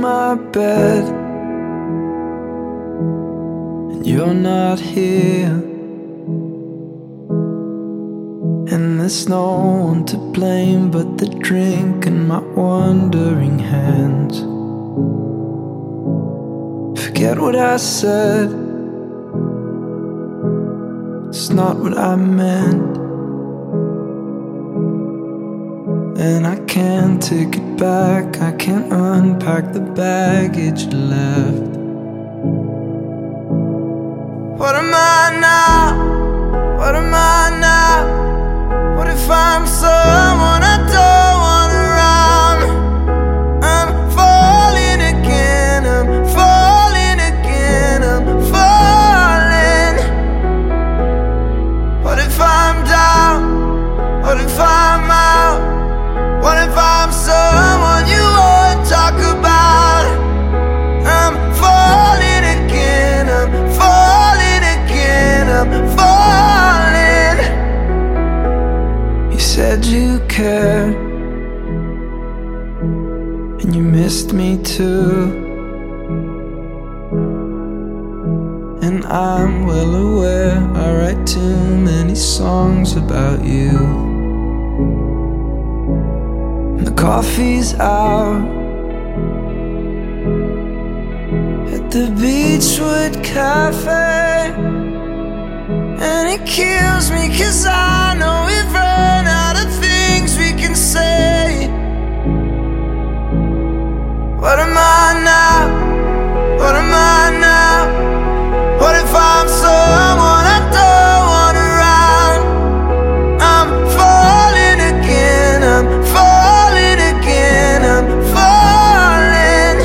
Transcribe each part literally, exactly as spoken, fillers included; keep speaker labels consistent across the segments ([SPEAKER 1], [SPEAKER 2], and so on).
[SPEAKER 1] my bed and you're not here, and there's no one to blame but the drink and my wandering hands. Forget what I said, it's not what I meant, and I can't take it back. I can't unpack the baggage left. What am I now? What am I now? What if I'm someone I don't want around? I'm falling again, I'm falling again, I'm falling. What if I'm down? What if I'm out? What if I'm someone you won't talk about? I'm falling again, I'm falling again, I'm falling. You said you cared, and you missed me too, and I'm well aware I write too many songs about you. The coffee's out at the Beechwood Cafe, and it kills me 'cause I know we've run out of things we can say. What am I now? What am I now? What if I'm someone I don't want around? I'm falling again, I'm falling again, I'm falling.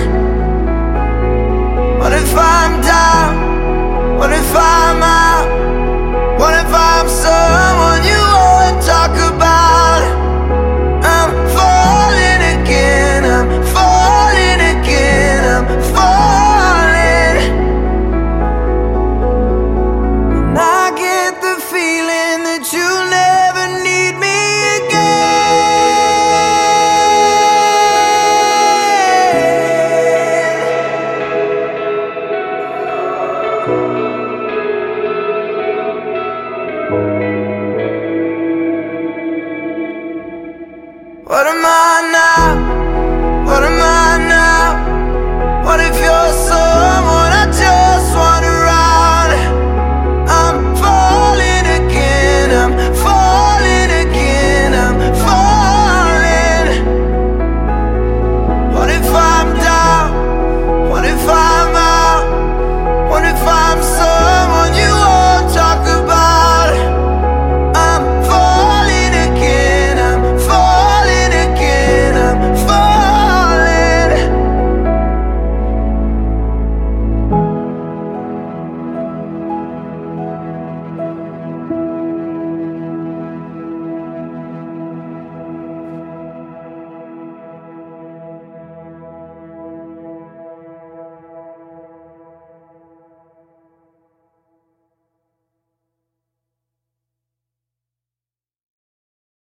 [SPEAKER 1] What if I'm down? What if I'm out? What if I'm someone you won't talk about? I'm falling again, I'm falling again, I'm falling. And I get the feeling that you'll never need me again. What am I?